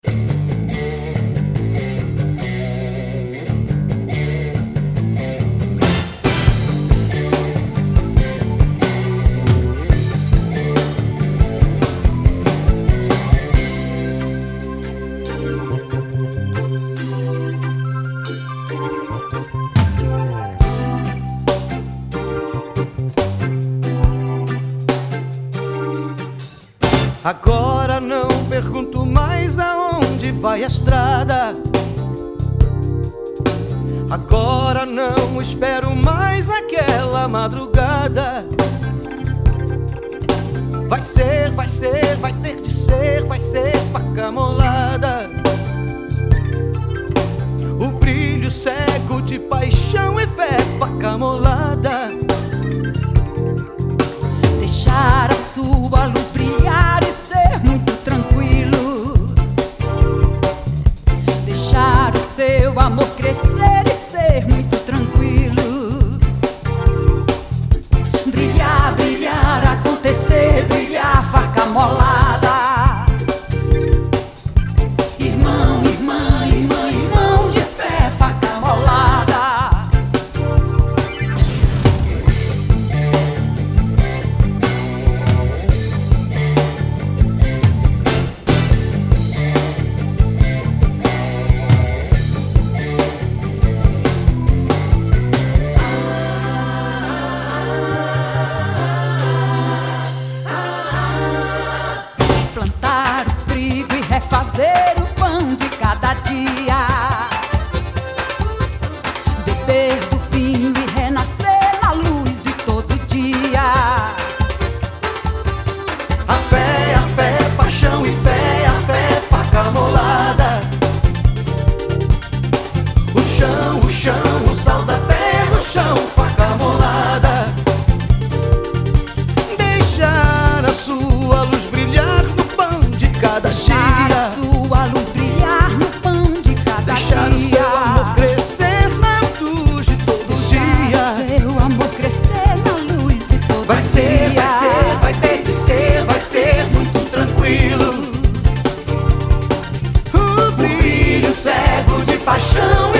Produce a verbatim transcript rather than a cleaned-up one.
Agora não pergunto mais aonde vai a estrada. Agora não espero mais aquela madrugada. Vai ser, vai ser, vai ter de ser, vai ser faca molada. O brilho cego de paixão e fé, faca molada. Deixar a sua luz brilhar e ser muito tranquilo. Deixar o seu amor crescer e ser muito tranquilo. Brilhar, brilhar, acontecer, brilhar, faca molada. Irmão, irmã, irmã, irmão de fé, faca molada. Plantar o trigo e refazer o pão de cada dia. Beber do vinho e renascer na luz de todo dia. A fé, a fé, paixão e fé, a fé, faca molada. O chão, o chão, o sal da terra, o chão, faca molada. Deixar a sua luz brilhar no pão de cada Deixar dia. a sua luz brilhar no pão de cada Deixar o dia. seu amor crescer na luz de todo Deixar dia. o seu amor crescer na luz de todo Vai ser, dia. vai ser, vai ter de ser, vai ser muito tranquilo. O brilho cego de paixão